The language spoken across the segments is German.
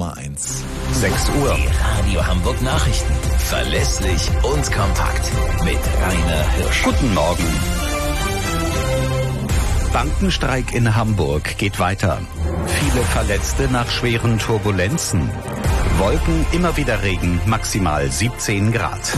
Nummer 1. 6 Uhr. Die Radio Hamburg Nachrichten. Verlässlich und kompakt. Mit Rainer Hirsch. Guten Morgen. Bankenstreik in Hamburg geht weiter. Viele Verletzte nach schweren Turbulenzen. Wolken, immer wieder Regen, maximal 17 Grad.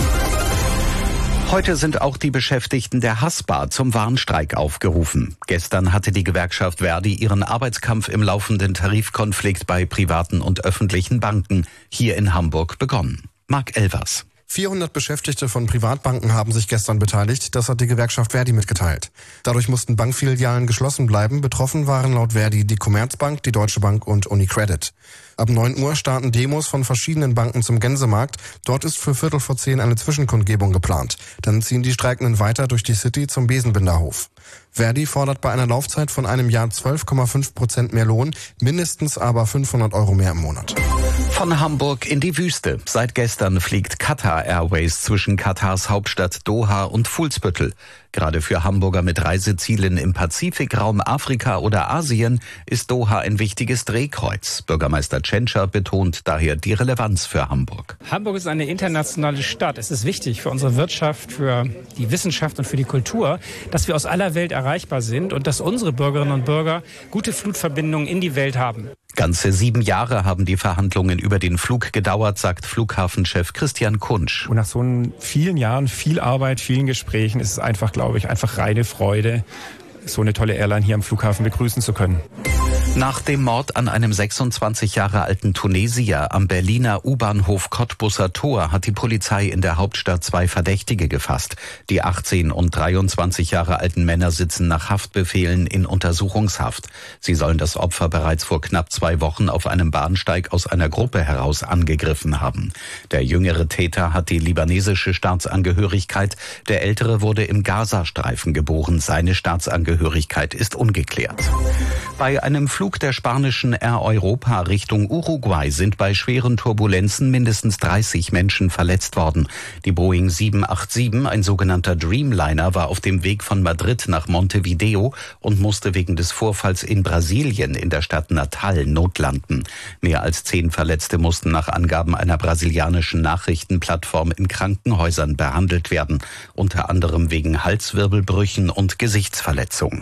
Heute sind auch die Beschäftigten der Haspa zum Warnstreik aufgerufen. Gestern hatte die Gewerkschaft Verdi ihren Arbeitskampf im laufenden Tarifkonflikt bei privaten und öffentlichen Banken hier in Hamburg begonnen. Marc Elvers. 400 Beschäftigte von Privatbanken haben sich gestern beteiligt, das hat die Gewerkschaft Verdi mitgeteilt. Dadurch mussten Bankfilialen geschlossen bleiben. Betroffen waren laut Verdi die Commerzbank, die Deutsche Bank und UniCredit. Ab 9 Uhr starten Demos von verschiedenen Banken zum Gänsemarkt. Dort ist für 9:45 eine Zwischenkundgebung geplant. Dann ziehen die Streikenden weiter durch die City zum Besenbinderhof. Verdi fordert bei einer Laufzeit von einem Jahr 12,5% mehr Lohn, mindestens aber 500 € mehr im Monat. Von Hamburg in die Wüste. Seit gestern fliegt Qatar Airways zwischen Katars Hauptstadt Doha und Fuhlsbüttel. Gerade für Hamburger mit Reisezielen im Pazifikraum, Afrika oder Asien ist Doha ein wichtiges Drehkreuz. Bürgermeister Tschentscher betont daher die Relevanz für Hamburg. Hamburg ist eine internationale Stadt. Es ist wichtig für unsere Wirtschaft, für die Wissenschaft und für die Kultur, dass wir aus aller Welt erreichbar sind und dass unsere Bürgerinnen und Bürger gute Flugverbindungen in die Welt haben. Ganze 7 Jahre haben die Verhandlungen über den Flug gedauert, sagt Flughafenchef Christian Kunsch. Und nach so vielen Jahren, viel Arbeit, vielen Gesprächen ist es einfach, glaube ich, einfach reine Freude, so eine tolle Airline hier am Flughafen begrüßen zu können. Nach dem Mord an einem 26 Jahre alten Tunesier am Berliner U-Bahnhof Cottbusser Tor hat die Polizei in der Hauptstadt 2 Verdächtige gefasst. Die 18 und 23 Jahre alten Männer sitzen nach Haftbefehlen in Untersuchungshaft. Sie sollen das Opfer bereits vor knapp 2 Wochen auf einem Bahnsteig aus einer Gruppe heraus angegriffen haben. Der jüngere Täter hat die libanesische Staatsangehörigkeit. Der ältere wurde im Gazastreifen geboren. Seine Staatsangehörigkeit ist ungeklärt. Bei einem Flug der spanischen Air Europa Richtung Uruguay sind bei schweren Turbulenzen mindestens 30 Menschen verletzt worden. Die Boeing 787, ein sogenannter Dreamliner, war auf dem Weg von Madrid nach Montevideo und musste wegen des Vorfalls in Brasilien in der Stadt Natal notlanden. Mehr als 10 Verletzte mussten nach Angaben einer brasilianischen Nachrichtenplattform in Krankenhäusern behandelt werden, unter anderem wegen Halswirbelbrüchen und Gesichtsverletzungen.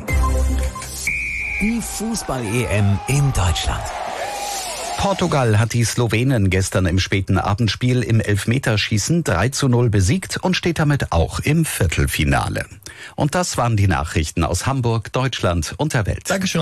Die Fußball-EM in Deutschland. Portugal hat die Slowenen gestern im späten Abendspiel im Elfmeterschießen 3:0 besiegt und steht damit auch im Viertelfinale. Und das waren die Nachrichten aus Hamburg, Deutschland und der Welt. Dankeschön.